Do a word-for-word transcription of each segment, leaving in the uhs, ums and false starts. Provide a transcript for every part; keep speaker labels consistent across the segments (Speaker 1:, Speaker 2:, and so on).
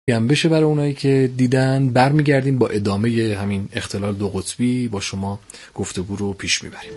Speaker 1: هم بشه برای اونایی که دیدن. برمیگردیم با ادامه همین اختلال دو قطبی با شما گفتگو رو پیش میبریم.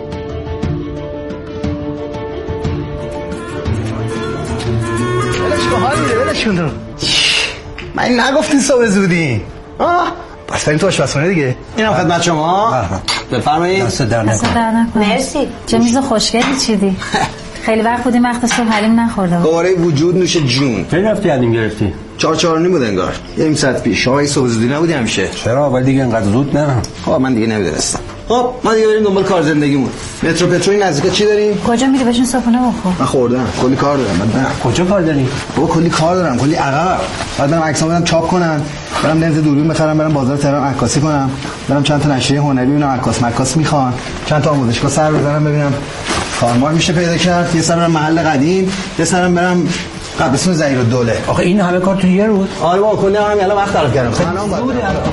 Speaker 2: ولش کن حال میده، ولش کن. من نگفتین صبح زودی؟ آه بس بریم تو آشپزخونه دیگه. اینم خدمت شما. بفرمایید.
Speaker 3: دست در نکن.
Speaker 4: مرسی. چه میز خوشگلی چیدی. خیلی وقت بودیم وقت صبح حلیم نخورده بود.
Speaker 2: دوباره وجود نوش جون.
Speaker 3: کی رفتی حلیم گرفتی؟
Speaker 2: چهار چهار نیم بود انگار. یه نیم ساعت پیش. شما این صبح زودی نبودی همیشه؟
Speaker 3: چرا؟ ولی دیگه انقدر زود نه.
Speaker 2: خب من دیگه نمیدونستم. خب ما دیگه بریم دنبال کار زندگیمون. مترو پترو نزدیک چی داریم؟
Speaker 4: کجا میری بشین صبحونه بخور؟
Speaker 2: من خوردم. کلی کار دارم. من
Speaker 3: کجا کار داری؟
Speaker 2: بابا کلی کار دارم، کلی عقب. بعد برم عکسام بدم چاپ کنن. برم لنز دوربین بخرم، برم بازار تهران عکاسی کنم. برم چند تا نشریه هنری ببینم عکاس مکاس میخوان. چند تا آموزشگاه سر بزنم ببینم کارمار میشه پیدا کرد. یه سر برم محل قدیم، یه سرم برم قبرستون ظهیرالدوله.
Speaker 3: آخه این همه کار تو یه روز؟
Speaker 2: آره بابا کلی هم الان وقت خراب کردم. خب الان بود الان.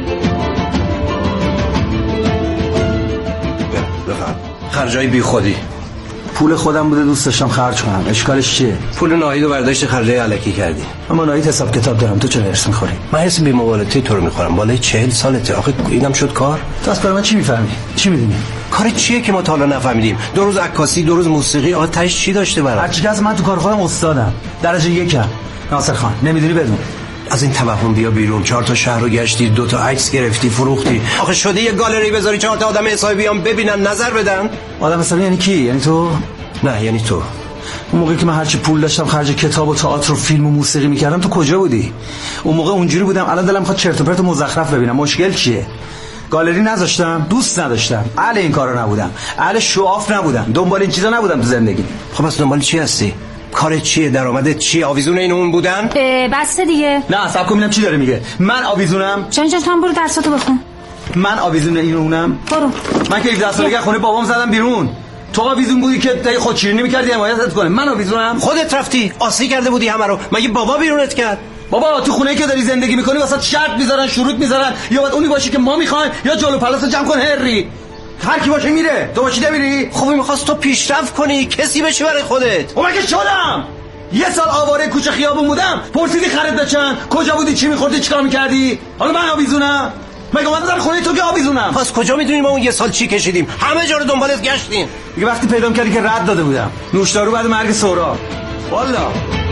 Speaker 3: بفهم. خرجای بی خودی.
Speaker 2: پول خودم بوده دوست داشتم خرج کنم. اشکالش چیه؟
Speaker 3: پول ناهید و برداشت خرجای الکی کردی.
Speaker 2: اما ناهید حساب کتاب دارم. تو چرا هرس می‌خوری؟
Speaker 3: من حس بی مبالغه تو رو می‌خورم. بالای چهل سالته. آخه اینم شد کار.
Speaker 2: تو از من چی می‌فهمی؟ چی می‌دونی؟
Speaker 3: کار چیه که ما تا حالا نفهمیدیم؟ دو روز عکاسی، دو روز موسیقی، آخه تاش چی داشته برام؟
Speaker 2: هرچی از من تو کار خودم استادم. درجه یکم. ناصر خان نمیدونی بدون.
Speaker 3: از این توهم بیا بیرون. چهار تا شهر رو گشتی، دو تا عکس گرفتی، فروختی. آخه شده یه گالری بذاری چهار تا آدم حسابی بیان ببینن نظر بدن؟
Speaker 2: آدم حسابی یعنی کی؟ یعنی تو؟
Speaker 3: نه یعنی تو.
Speaker 2: اون موقعی که من هرچی پول داشتم خرج کتاب و تئاتر و فیلم و موسیقی میکردم تو کجا بودی؟ اون موقع اونجوری بودم، الان دلم میخواد چرت و پرت و مزخرف ببینم. مشکل چیه؟ گالری نذاشتم، دوست نداشتم، اهل این کارا نبودم، اهل شواف نبودم، دنبال این چیزا نبودم تو زندگی.
Speaker 3: خب پس دنبال چی هستی؟ کارت چیه؟ درآمدت چیه؟ آویزون این اون بودن؟
Speaker 4: بس دیگه.
Speaker 2: نه صبر کن ببینم چی داره میگه. من آویزونم؟
Speaker 4: چون چون تو برو درساتو بخون.
Speaker 2: من آویزون این اونم؟
Speaker 4: برو.
Speaker 2: من که هفده سالگی خونه بابام زدم بیرون. تو آویزون بودی که تا خودشیرینی می‌کردی حمایتت کنه. من آویزونم؟
Speaker 3: خودت رفتی آسی کرده بودی همه رو. مگه بابا بیرونت کرد؟
Speaker 2: بابا تو خونه‌ای که داری زندگی می‌کنی واسه شرط می‌ذارن، شروط می‌ذارن، یا باید اونی باشی که ما می‌خوایم یا جلو پلاس جمع کن هری. هر کی باشه میره. تو باشی نمیری؟
Speaker 3: خب می‌خواست تو پیشرفت کنی، کسی بشی برای خودت.
Speaker 2: خب مگه شدم؟ یه سال آواره کوچه خیابون بودم. پرسیدی خرید چند؟ کجا بودی؟ چی می‌خوردی؟ چیکار می‌کردی؟ حالا من آویزونم؟ مگه اومدم در خونه تو که آویزونم؟
Speaker 3: پس کجا می‌دونی ما اون یه سال چی کشیدیم؟ همه جا رو دنبالت گشتیم.
Speaker 2: دیگه وقتی پیدا کردی که رد داده بودم. نوشدارو بعد مرگ سهراب. والا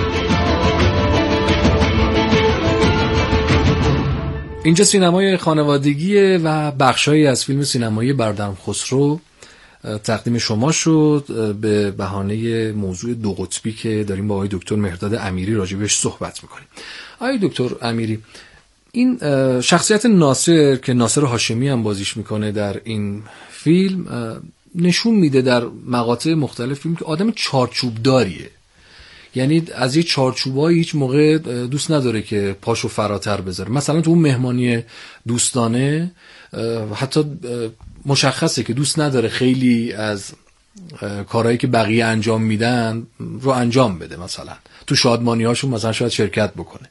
Speaker 1: اینجا سینمای خانوادگی و بخشایی از فیلم سینمایی برادرم خسرو تقدیم شما شد به بهانه موضوع دو قطبی که داریم با آقای دکتر مهرداد امیری راجبش صحبت میکنیم. آقای دکتر امیری، این شخصیت ناصر که ناصر هاشمی هم بازیش میکنه در این فیلم نشون میده در مقاطع مختلف فیلم که آدم چارچوب داریه. یعنی از یه چارچوبایی هیچ موقع دوست نداره که پاشو فراتر بذاره. مثلا تو اون مهمانی دوستانه حتی مشخصه که دوست نداره خیلی از کارهایی که بقیه انجام میدن رو انجام بده. مثلا تو شادمانی هاشون مثلا شاید شرکت بکنه.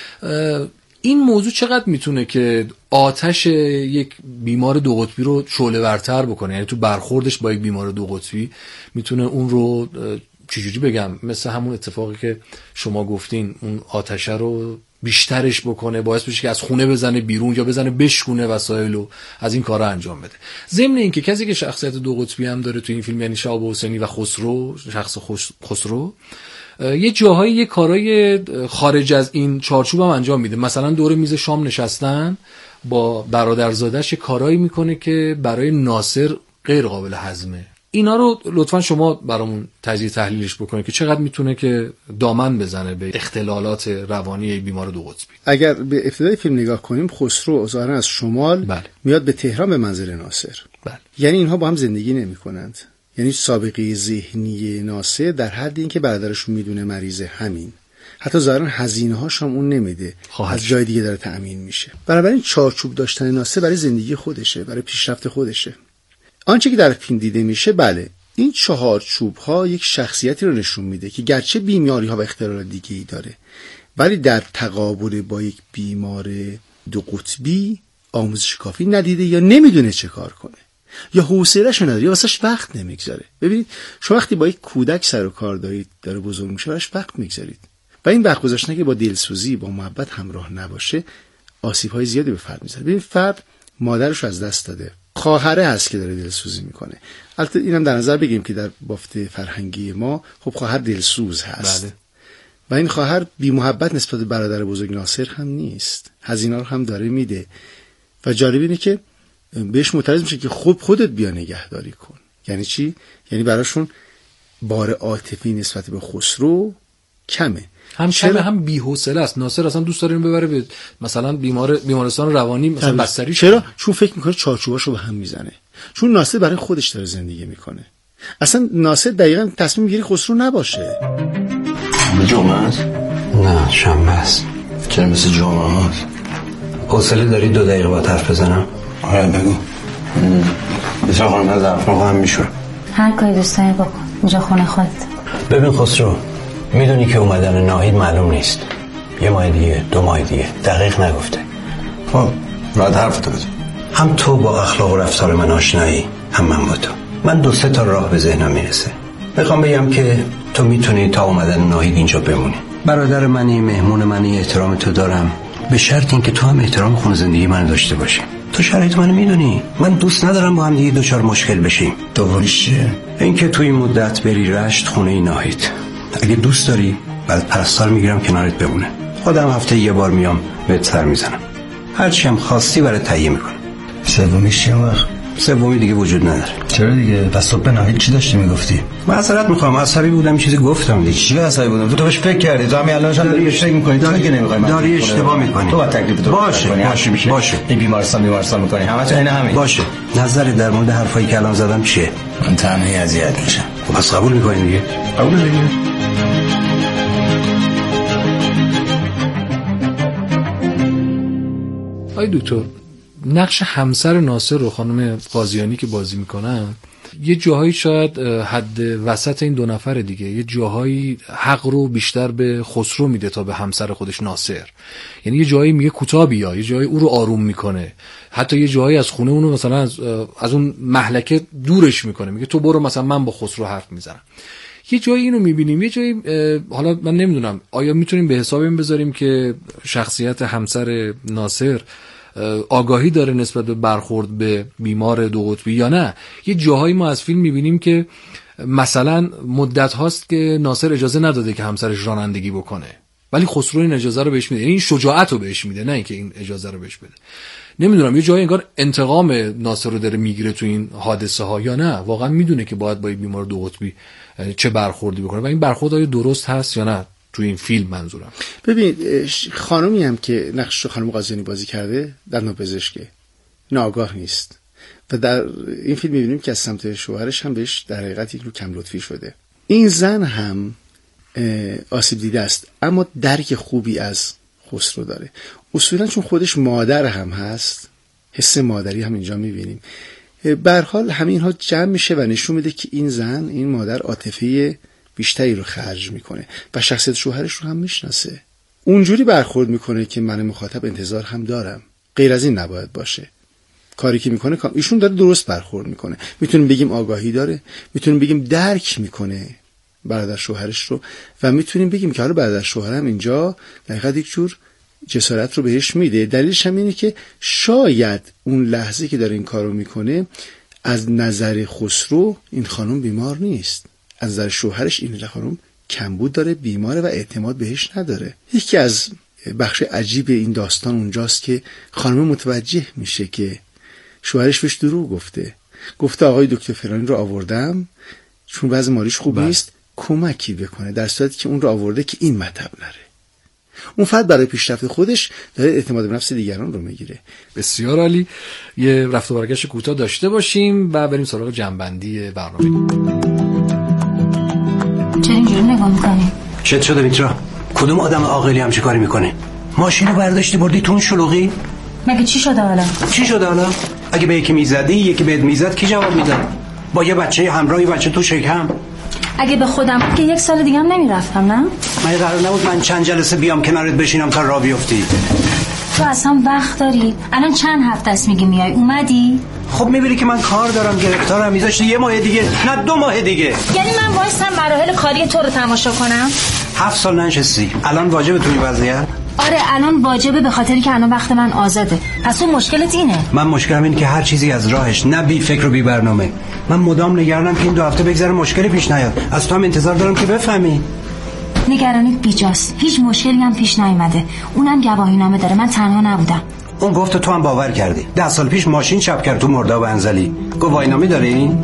Speaker 1: این موضوع چقدر میتونه که آتش یک بیمار دو قطبی رو شعله ورتر بکنه؟ یعنی تو برخوردش با یک بیمار دو قطبی میتونه اون رو چجوری بگم، مثل همون اتفاقی که شما گفتین، اون آتشه رو بیشترش بکنه، باعث بشه که از خونه بزنه بیرون یا بزنه بشکونه وسایل و از این کارا انجام بده. ضمن این که کسی که شخصیت دو قطبی هم داره تو این فیلم، یعنی شهاب حسینی و خسرو، شخص خسرو، یه جاهای یه کارهای خارج از این چارچوب هم انجام میده. مثلا دور میز شام نشستن با برادرزادش یه کارایی میکنه که برای ناصر غیر قابل هضمه. اینا رو لطفا شما برامون تجزیه تحلیلش بکنید که چقدر میتونه که دامن بزنه به اختلالات روانی بیمار دو قطبی.
Speaker 5: اگر به ابتدای فیلم نگاه کنیم، خسرو ظاهرا از شمال بله. میاد به تهران به منزل ناصر. بله. یعنی اینها با هم زندگی نمی‌کنند. یعنی سابقه ذهنی ناصر در حد این که برادرش میدونه مریضه، همین. حتی ظاهرا هزینه‌هاش هم اون نمیده، از جای دیگه داره تأمین میشه. بنابراین چارچوب داشتن ناصر برای زندگی خودشه، برای پیشرفت خودشه. آنچه که در فیلم دیده میشه، بله، این چهار چوب ها یک شخصیتی رو نشون میده که گرچه بیماری ها و اختلالات دیگه ای داره، ولی در تقابل با یک بیمار دو قطبی آموزش کافی ندیده یا نمیدونه چه کار کنه یا حوصله‌اش نداره یا واسش وقت نمیگذاره. ببینید شما وقتی با یک کودک سر و کار دارید، داره بزرگ میشه، براش وقت میگذارید. و این وقت گذاشتن که با دلسوزی با محبت همراه نباشه آسیب‌های زیادی به فرد میزنه. ببین فرد مادرش رو از دست داده، خواهره هست که داره دلسوزی میکنه. البته اینم در نظر بگیم که در بافت فرهنگی ما خب خواهر دلسوز هست. بله. و این خواهر بی محبت نسبت به برادر بزرگ ناصر هم نیست، هزینه رو هم داره میده و جالب اینه که بهش معترض میشه که خب خودت بیا نگهداری کن. یعنی چی؟ یعنی براشون بار عاطفی نسبت به خسرو کمه،
Speaker 1: هم کمه هم بی‌حوصله است. ناصر اصلا دوست داره اینو ببره به مثلا بیمار بیمارستان روانی مثلا بستری.
Speaker 5: چرا؟ چون فکر میکنه چارچوباشو به هم میزنه. چون ناصر برای خودش داره زندگی میکنه. اصلا ناصر دقیقاً تصمیم میگیره خسرو نباشه.
Speaker 3: جمعه است؟ نه شنبه است. چرا مثل جمعه است؟ حوصله داری دو دقیقه با حرف بزنم؟ آره بگو. بسیار خانم از حرف ما هم میشور.
Speaker 4: هر کاری دوست داری بکن، اینجا خونه خودت.
Speaker 3: ببین خسرو، میدونی که اومدن ناهید معلوم نیست، یه ماه دیگه، دو ماه دیگه، دقیق نگفته. خب راحت حرف تو بزن. هم تو با اخلاق و رفتار من آشنایی، هم من با تو. من دو سه تا راه به ذهنم میرسه. میخوام بگم که تو میتونی تا اومدن ناهید اینجا بمونی. برادر منی، مهمون منی، احترام تو دارم، به شرط اینکه تو هم احترام خون زندگی من داشته باشی. تو شرایط منو میدونی، من دوست ندارم با هم دیگه دچار مشکل بشیم. دومیش چیه؟ اینکه تو این مدت بری رشت خونه ناهید. اگه دوست داری بعد پرستار میگیرم کنارت بمونه. خودم هفته یه بار میام بهت سر میزنم، هرچی هم خواستی برای تهیه میکنم.
Speaker 2: سومیش چیه وقت؟
Speaker 3: سومی دیگه وجود نداره.
Speaker 2: چرا دیگه؟ پس صبح ناهید چی داشتی میگفتی؟
Speaker 3: معذرت میخوام، عصبی بودم، چیزی گفتم دیگه.
Speaker 2: چی عصبی بودم؟ تو تو بهش فکر کردی، تو همین الانش هم داری بهش فکر می‌کنی، تو که نمی‌خوای من
Speaker 3: داری اشتباه می‌کنی.
Speaker 2: تو با تکلیف تو
Speaker 3: باشه باشه میشه. باشه
Speaker 2: این بیمارستان بیمارستان می‌کنی، همه تو عین همین.
Speaker 3: باشه. نظرت در مورد حرفایی که الان زدم چیه؟
Speaker 2: من تنهایی اذیت میشم.
Speaker 3: خب پس قبول می‌کنی دیگه؟
Speaker 2: قبول دیگه.
Speaker 1: آی دکتر، نقش همسر ناصر و خانم قاضیانی که بازی میکنن یه جاهایی شاید حد وسط این دو نفر دیگه، یه جاهایی حق رو بیشتر به خسرو میده تا به همسر خودش ناصر. یعنی یه جایی میگه کوتاه بیا، یه جایی او رو آروم میکنه، حتی یه جایی از خونه اونو مثلا از, از اون محلکه دورش میکنه، میگه تو برو مثلا من با خسرو حرف میزنم. یه جایی اینو میبینیم، یه جایی حالا من نمیدونم آیا میتونیم به حساب این بذاریم که شخصیت همسر ناصر آگاهی داره نسبت به برخورد به بیمار دو قطبی یا نه. یه جاهایی ما از فیلم میبینیم که مثلا مدت هاست که ناصر اجازه نداده که همسرش رانندگی بکنه، ولی خسرو این اجازه رو بهش میده، یعنی این شجاعت رو بهش میده، نه اینکه این اجازه رو بهش بده. نمیدونم یه جایی انگار انتقام ناصر رو داره میگیره تو این حادثه ها یا نه واقعا میدونه که باید با این بیمار دو قطبی چه برخوردی بکنه و این برخورد آیا درست هست یا نه تو این فیلم. منظورم
Speaker 5: ببین خانومی هم که نقش خانم قاضیانی بازی کرده در ناپزشکه، ناآگاه نیست و در این فیلم می‌بینیم که از سمت شوهرش هم بهش در حقیقت یک نوع کم لطفی شده. این زن هم آسیب دیده است اما درک خوبی از خسرو داره، اصولا چون خودش مادر هم هست، حس مادری هم اینجا می‌بینیم. به هر حال همین ها جمع میشه و نشون میده که این زن، این مادر عاطفی بیشتری رو خرج میکنه و شخصیت شوهرش رو هم میشناسه. اونجوری برخورد میکنه که من مخاطب انتظار هم دارم، غیر از این نباید باشه. کاری که میکنه ایشون داره درست برخورد میکنه. میتونیم بگیم آگاهی داره، میتونیم بگیم درک میکنه برادر شوهرش رو و میتونیم بگیم که حالا برادر شوهرم اینجا در حقیقت یک جور جسارت رو بهش میده. دلیلش هم اینه که شاید اون لحظه که داره این کارو میکنه از نظر خسرو این خانم بیمار نیست، از نظر شوهرش این خانم کمبود داره، بیماره و اعتماد بهش نداره. یکی از بخش عجیب این داستان اونجاست که خانم متوجه میشه که شوهرش بهش دروغ گفته، گفته آقای دکتر فلانی رو آوردم چون وضع مالیش خوب نیست کمکی بکنه، در صورتی که اون رو آورده که این مطلب نره. اون فرد برای پیشرفت خودش داره اعتماد به نفس دیگران رو میگیره.
Speaker 1: بسیار عالی. یه رفت و برگشت کوتاه داشته باشیم و بریم سراغ جنبندی برنامه.
Speaker 4: چرا اینجوری نگاه میکنی؟
Speaker 3: چت شده میترا؟ کدوم آدم عاقلی همچین کاری میکنه؟ ماشین رو برداشتی بردی تو اون شلوغی؟
Speaker 4: مگه چی شده حالا؟
Speaker 3: چی شده حالا؟ اگه به یکی میزدی یکی بهت میزد کی جواب میداد؟ با یه بچه همراهی بچه تو شکم.
Speaker 4: اگه به خودم بود که یک سال دیگه هم نمیرفتم. نه
Speaker 3: من قرار نبود من چند جلسه بیام کنارت بشینم تا راه بیفتی.
Speaker 4: تو اصلا وقت داری؟ الان چند هفته است میگی میای، اومدی؟
Speaker 3: خب میبینی که من کار دارم، گرفتارم، میذاشتی یه ماه دیگه نه دو ماه دیگه.
Speaker 4: یعنی من وایسم مراحل کاری تو رو تماشا کنم؟
Speaker 3: هفت سال ننشستی، الان واجبه تو این وضعیت؟
Speaker 4: آره الان واجبه، به خاطری که الان وقت من آزاده. پس اون مشکلت اینه؟
Speaker 3: من مشکلم اینه که هر چیزی از راهش، نه بی فکر و بی برنامه. من مدام نگرانم که این دو هفته بگذره مشکلی پیش نیاد. از تو هم انتظار دارم که بفهمی.
Speaker 4: نگرانیت بیجاست، هیچ مشکلی هم پیش نیومده. اونم گواهینامه داره، من تنها نبودم.
Speaker 3: اون گفت تو هم باور کردی. ده سال پیش ماشین چپ کرد تو مرداب انزلی. گواهینامه داره این؟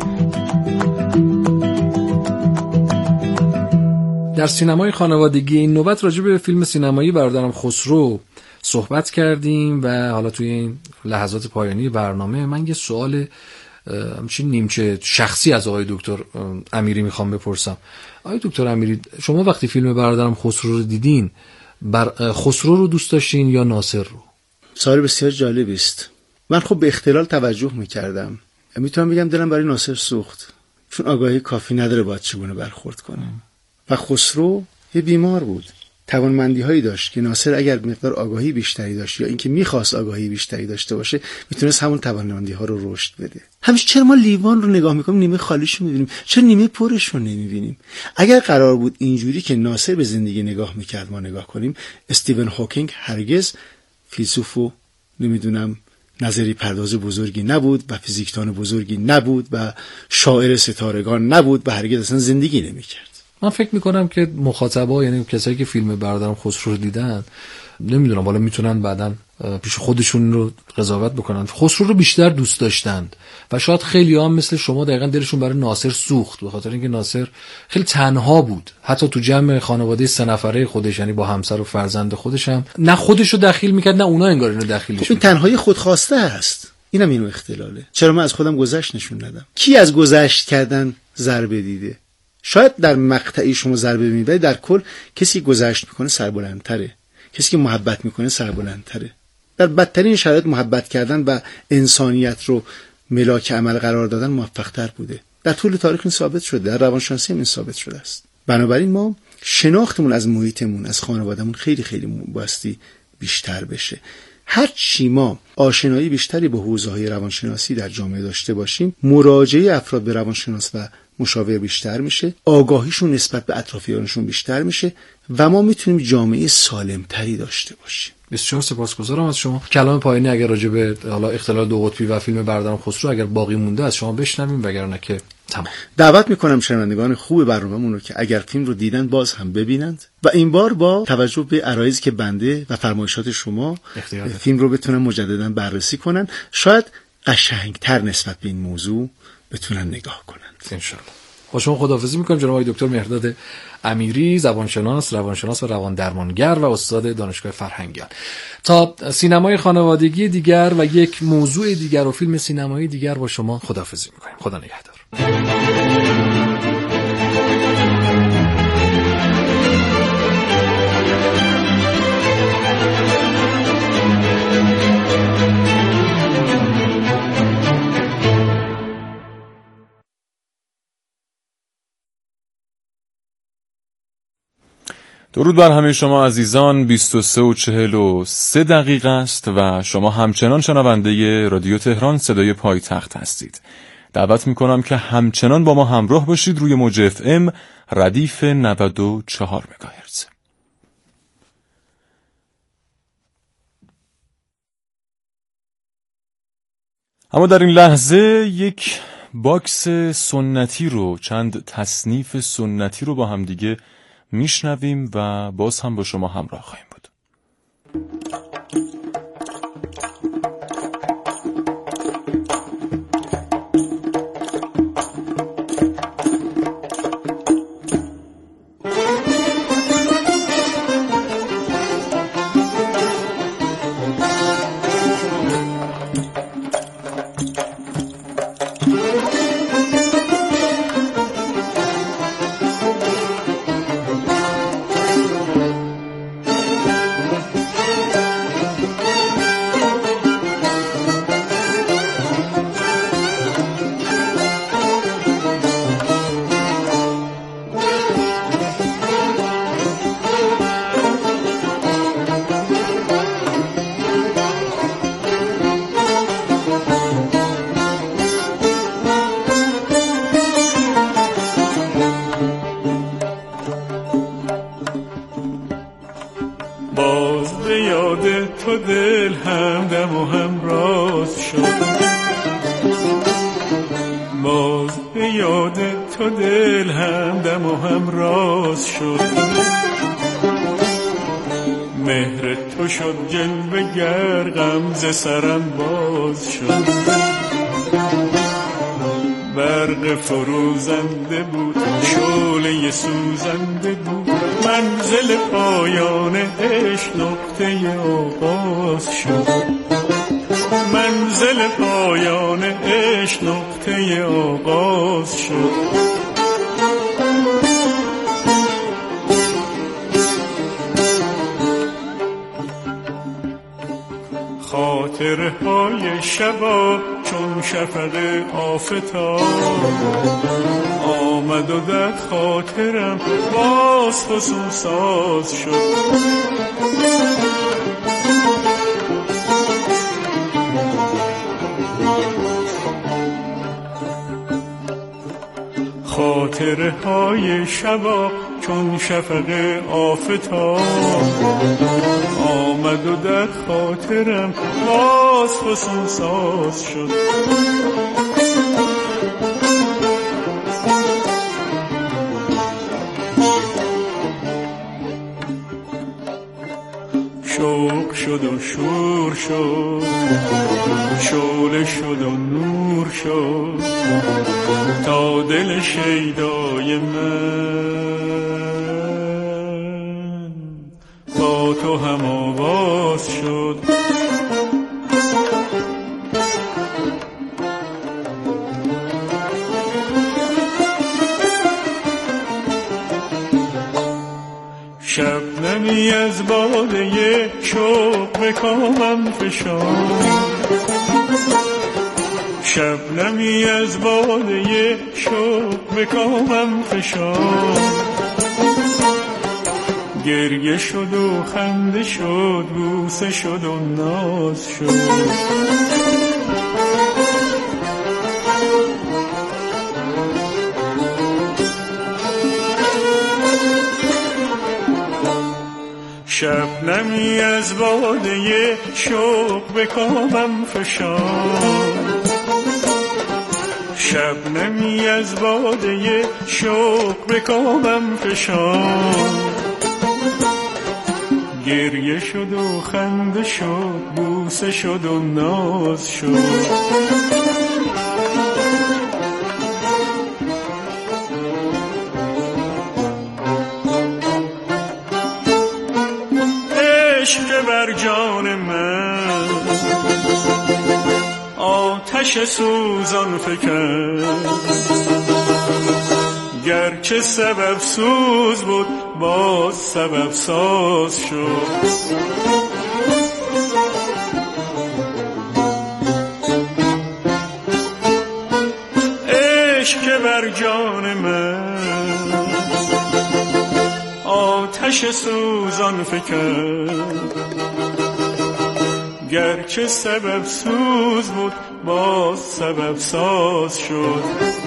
Speaker 1: در سینمای خانوادگی این نوبت راجع به فیلم سینمایی برادرم خسرو صحبت کردیم و حالا توی این لحظات پایانی برنامه من یه سوال همچین نیمچه شخصی از آقای دکتر امیری میخوام بپرسم. آقای دکتر امیری، شما وقتی فیلم برادرم خسرو رو دیدین، بر خسرو رو دوست داشتین یا ناصر رو؟
Speaker 5: سوال بسیار جالبی است. من خب به اختلال توجه میکردم. میتونم بگم دلم برای ناصر سوخت، چون آگاهی کافی نداره باید چگونه برخورد کنه. و خسرو یه بیمار بود، توانمندی هایی داشت که ناصر اگر مقدار آگاهی بیشتری داشت یا اینکه میخواست آگاهی بیشتری داشته باشه میتونست همون توانمندی ها رو رشد بده. همیشه چرا ما لیوان رو نگاه میکنیم نیمه خالیش رو میبینیم، چرا نیمه پرش رو نمیبینیم؟ اگر قرار بود اینجوری که ناصر به زندگی نگاه میکرد ما نگاه کنیم، استیون هاکینگ هرگز فیلسوف و نمیدونم نظری پرداز بزرگی نبود و فیزیکدان بزرگی نبود و شاعر ستارگان نبود و هرگز اصلا زندگی نمیکرد.
Speaker 1: من فکر میکنم که مخاطبا، یعنی کسایی که فیلم برادرم خسرو رو دیدن، نمیدونم والا میتونن بعدن پیش خودشون رو قضاوت بکنن، خسرو رو بیشتر دوست داشتند و شاید خیلی هم مثل شما دقیقاً دلشون برای ناصر سوخت، به خاطر اینکه ناصر خیلی تنها بود، حتی تو جمع خانواده سه نفره خودش، یعنی با همسر و فرزند خودش هم نه خودش رو دخیل میکرد نه اونا انگار اینو دخیلش میکرد.
Speaker 5: این تنهایی خودخواسته است. اینم اینو اختلاله. چرا من از خودم گذشت نشون ندم؟ کی از گذشت کردن ضربه دیده؟ شاید در مقطعی شما ضربه می‌بینید، ولی در کل کسی که گذشت میکنه سربلندتره، کسی که محبت میکنه سربلندتره. در بدترین شرایط محبت کردن و انسانیت رو ملاک عمل قرار دادن موفق‌تر بوده. در طول تاریخ این ثابت شده، در روانشناسی این ثابت شده است. بنابراین ما شناختمون از محیطمون، از خانوادهمون خیلی خیلی باستی بیشتر بشه. هر چی ما آشنایی بیشتری با حوزه‌های روانشناسی در جامعه داشته باشیم، مراجعه افراد به روانشناس و مشاور بیشتر میشه، آگاهیشون نسبت به اطرافیانشون بیشتر میشه و ما میتونیم جامعه سالمتری داشته باشیم.
Speaker 1: بسیار سپاسگزارم از شما. کلام پایانی اگر راجع به حالا اختلال دو قطبی و فیلم برادرم خسرو اگر باقی مونده از شما بشنویم، وگرنه که تمام.
Speaker 5: دعوت میکنم شنوندگان خوب برنامه‌مون رو که اگر فیلم رو دیدن باز هم ببینند و این بار با توجه به عرایضی که بنده و فرمایشات شما فیلم رو بتونن مجددا بررسی کنن، شاید قشنگتر نسبت به این موضوع بتونن نگاه کنند.
Speaker 1: ان شاء الله. با شما خداحافظی میکنم جناب آقای دکتر مهرداد امیری، زبانشناس، روانشناس و روان درمانگر و استاد دانشگاه فرهنگیان. تا سینمای خانوادگی دیگر و یک موضوع دیگر و فیلم سینمایی دیگر با شما خداحافظی میکنیم. خدا نگهدار.
Speaker 6: درود بر همه شما عزیزان. بیست و سه و چهل و سه دقیقه است و شما همچنان شنونده رادیو تهران صدای پایتخت هستید. دعوت میکنم که همچنان با ما همراه باشید روی موج اف ام ردیف نود و چهار مگاهرتز. اما در این لحظه یک باکس سنتی رو، چند تصنیف سنتی رو با هم دیگه میشنویم و باز هم با شما همراه خواهیم بود.
Speaker 7: تو دل همدم و هم راز شد، باز به یاد تو دل همدم و هم راز شد. مهر تو شد جلوه گر غمزه سرم باز شد. برق فروزنده بود شعله سوزنده بود، منزل پایان عشق نقطه آغاز شد. منزل پایان عشق نقطه آغاز شد. خاطره های شبا چون شفق آفتاب آمد و در خاطرم باز فسون ساز شد. خاطره های شبا چون شفق آفتاب آمد و در خاطرم باز فسون ساز شد. شوق شد و شور شد، شعله شد و نور شد، تا دل شیدای من با تو هم آواز شد. شبنمی از باده شوق به کامم فشاند، شبنمی از باده شوق به کامم فشاند. گریه شد و خنده شد، بوسه شد و ناز شد. شبنمی از باده شوق به کامم فشاند، شبنمی از باده شوق به کامم فشاند. گریه شد و خنده شد، بوسه شد و ناز شد. عشق بر جان من آتش سوزان فکند، گرچه سبب سوز بود باز سبب ساز شد. عشق بر جان من آتش سوزان فکند، گرچه سبب سوز بود باز سبب ساز شد.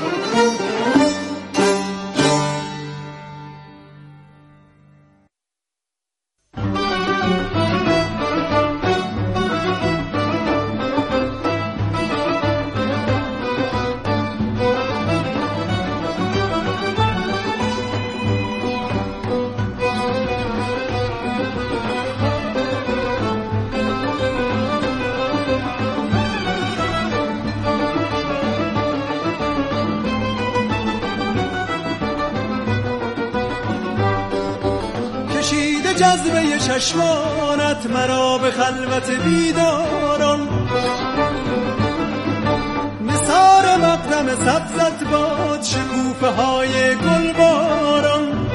Speaker 8: جذبه چشمانت مرا به خلوت بیداران، نثار مقدم سبزت باد شکوفه های گلباران.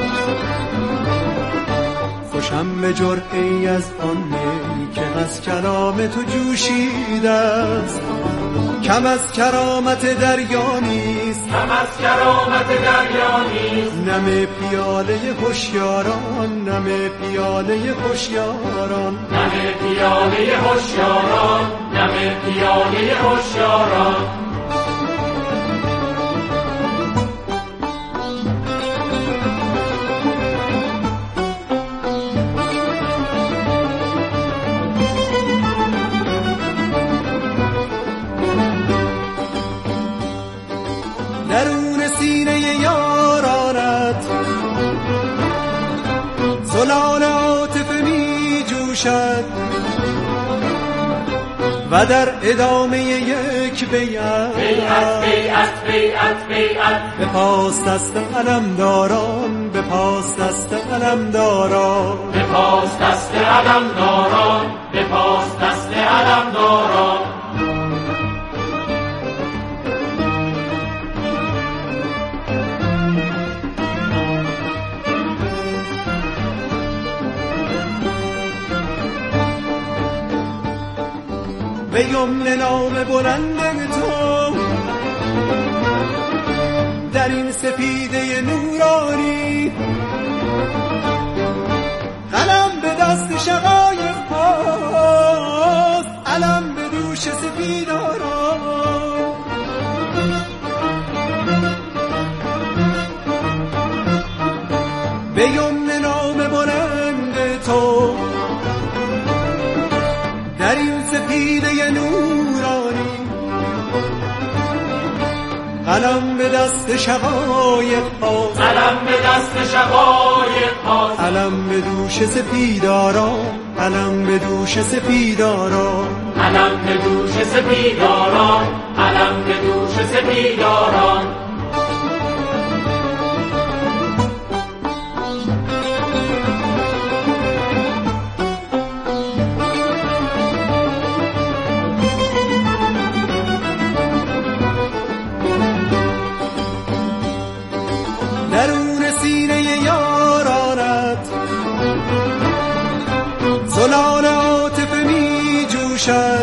Speaker 8: خوشم به جرعه‌ای از آن می که از کلام تو جوشیده است، کم از کرامت دریا نیست،
Speaker 9: کم از کرامت دریا نیست.
Speaker 8: نم پیاله هوشیاران، نم پیاله هوشیاران،
Speaker 9: نم پیاله هوشیاران، نم پیاله هوشیاران.
Speaker 8: و در ادامه یک بیعت
Speaker 9: بیعت بیعت بیعت بیعت
Speaker 8: به پاس دست علمداران، به پاس دست علمداران،
Speaker 9: به پاس دست علمداران، به پاس دست علمداران.
Speaker 8: به یمن نام بلند تو در این سپیده نورانی، قلم به دست شقایق پاست، علم به دوش سپیداران. به یمن نام بلند تو در این سپیده نورانی، قلم به دست شقایق پاس،
Speaker 9: علم به دست شقایق پاس،
Speaker 8: علم به دوش سپیداران، علم به دوش سپیداران،
Speaker 9: علم به دوش سپیداران، علم به دوش سپیداران.
Speaker 8: درون سینه یارانت زلال عاطفه می جوشد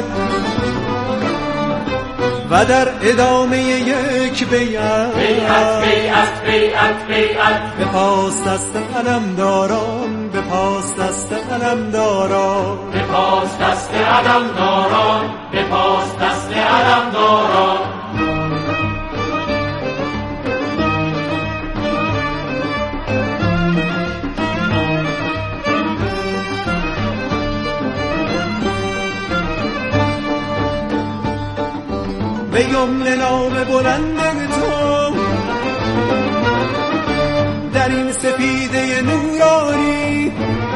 Speaker 8: و در ادامه یک بیعت
Speaker 9: بیعت بیعت بیعت بیعت
Speaker 8: به پاس دست علمداران، به پاس دست علمداران،
Speaker 9: به پاس دست علمداران، به پاس دست علمداران.
Speaker 8: به یمن نام بلند تو در این سپیده نورانی،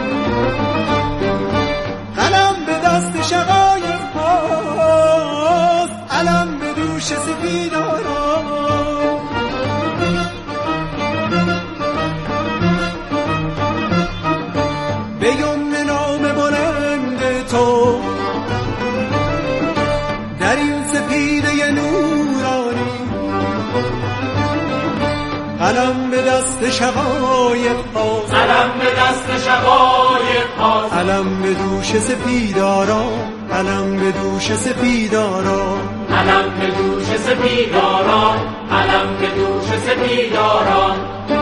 Speaker 8: قلم به دست شقایق پاس، علم به دوش سپیداران. به یمن نام بلند تو در این سپیده نورانی، قلم به دست شقایق پاس،
Speaker 9: علم به دست شقایق پاس،
Speaker 8: علم به دوش سپیداران، علم به دوش سپیداران،
Speaker 9: علم به دوش سپیداران، علم به دوش سپیداران.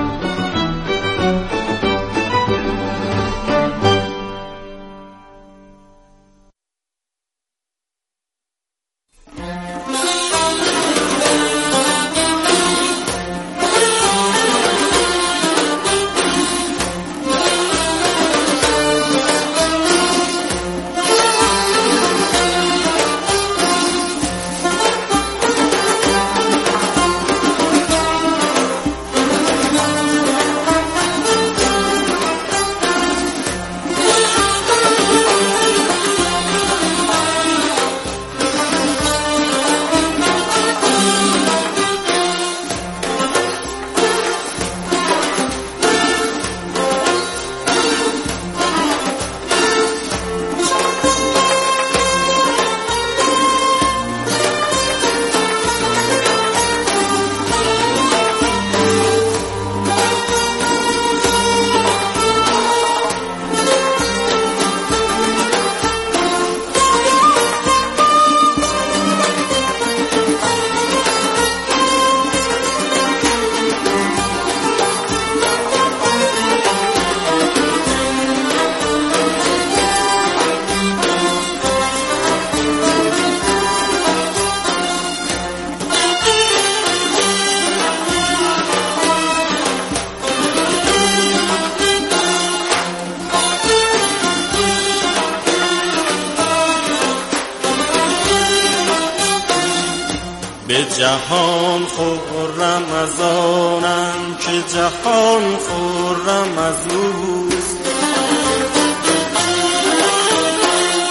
Speaker 10: به جهان خورم از آنم که جهان خورم از اوست،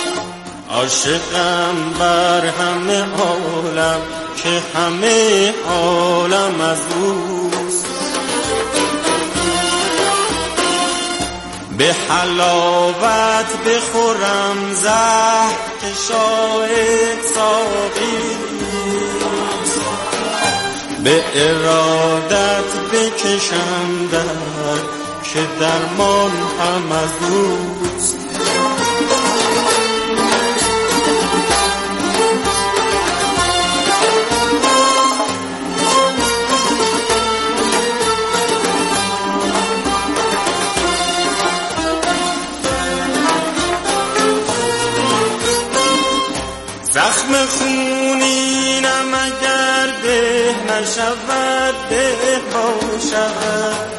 Speaker 10: عاشقم بر همه عالم که همه عالم از اوست. به حلاوت بخورم زهر که شاهد ساقیست، به ارادت بکشم در که درمان هم از اوست. زخم خونینم اگر به نشود به باشد،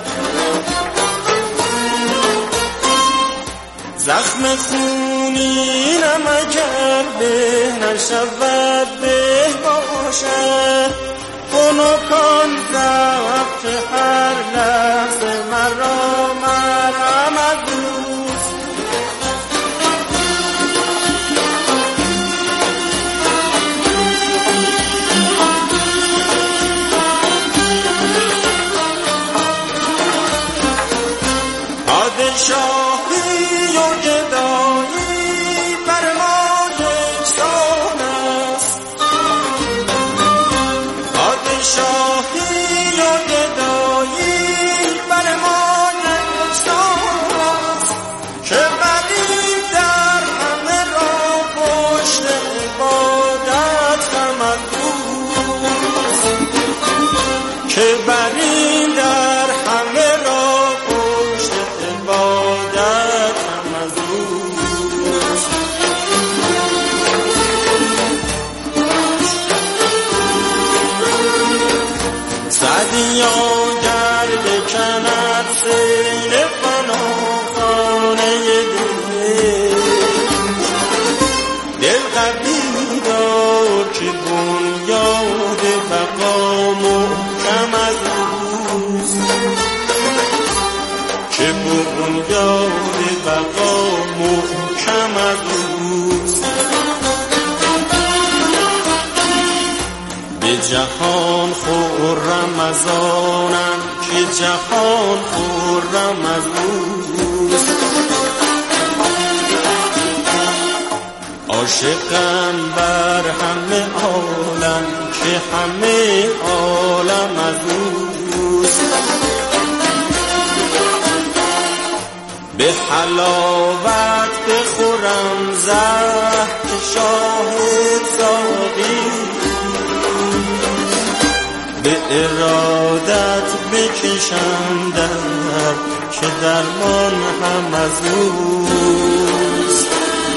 Speaker 10: زخم خونینم اگر به نشود به باشد، خنکان ضبط هر لحظه مرا مرهم از اوست. پادشاهی و گدایی بر ما یکسان است، پادشاهی و گدایی بر ما یکسان است، که بریم در همه را پشت عبادت خمد دوست، که بریم در همه را سعدیا گر بکند سیل فناخانه دل، دل قوی دار که بنیاد بقا محکم از اوست، که بنیاد بقا محکم از اوست. به جهان خرم از آنم که جهان خرم از اوست، عاشقم بر همه عالم که همه عالم از اوست. به حلاوت بخورم زهر که شاهد ساقی، به ارادت بکشم در که درمان هم از اوست.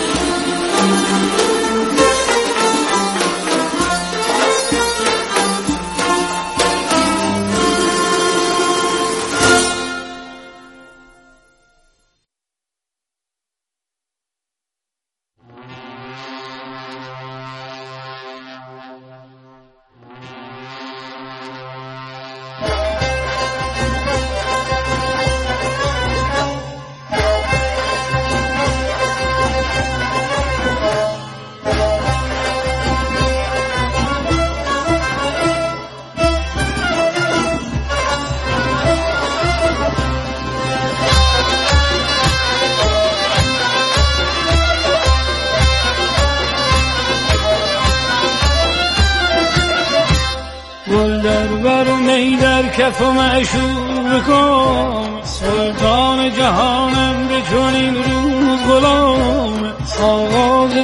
Speaker 11: کف و معشوق کن سلطان جهانم به چنین روز غلام آغاز